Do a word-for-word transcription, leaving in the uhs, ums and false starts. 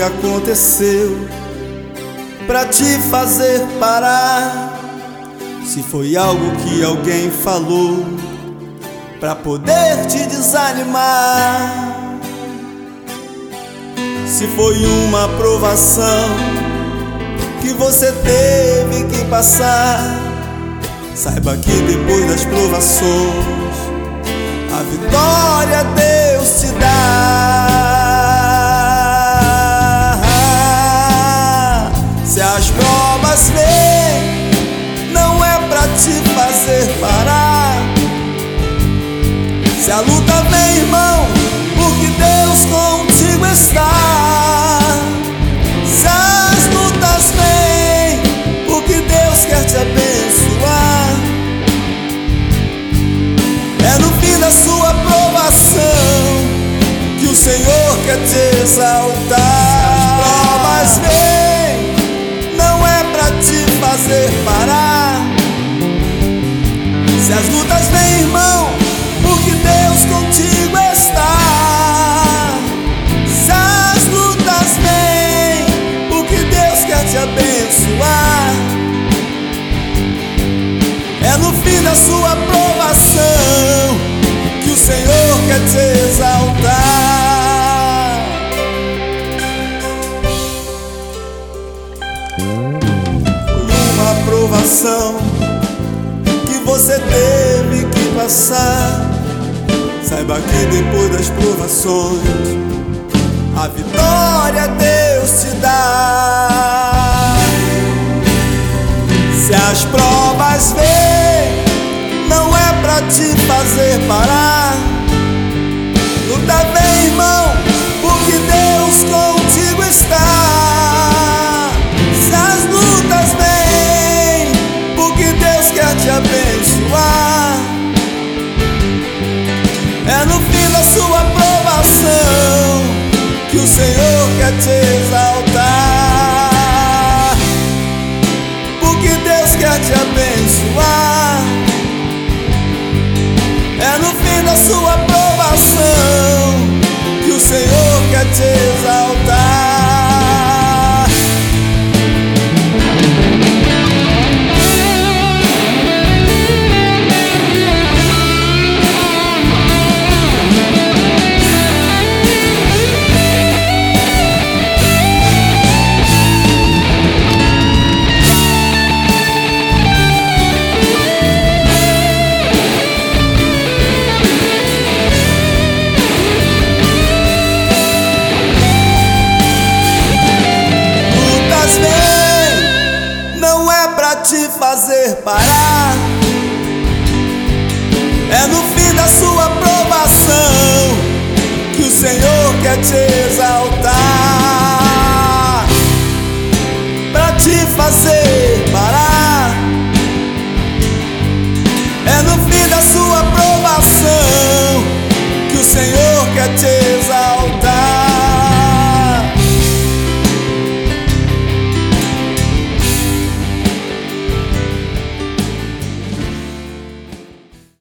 aconteceu pra te fazer parar. Se foi algo que alguém falou pra poder te desanimar, se foi uma provação que você teve que passar, saiba que depois das provações a vitória Deus te dá. Se as provas vêm, não é pra te fazer parar. Se a luta vem, irmão, porque Deus contigo está. Se as lutas vêm, porque Deus quer te abençoar. É no fim da sua provação que o Senhor quer te exaltar. Se as provas vêm, não é pra te fazer parar. Se as lutas vêm, irmão, porque Deus contigo está. Se as lutas vêm, porque Deus quer te abençoar. É no fim da sua provação que o Senhor quer te exaltar. Foi uma provação que você teve que passar. Saiba que depois das provações a vitória Deus te dá. Se as provas vêm, não é pra te fazer parar. Luta vem, irmão, porque Deus contigo está. Se as lutas vêm, porque Deus quer te abençoar. É no fim da sua provação que o Senhor quer te exaltar. Porque Deus quer te abençoar. É no fim da sua provação que o Senhor quer te exaltar. Te fazer parar. É no fim da sua provação que o Senhor quer te exaltar. Pra te fazer parar. É no fim da sua provação que o Senhor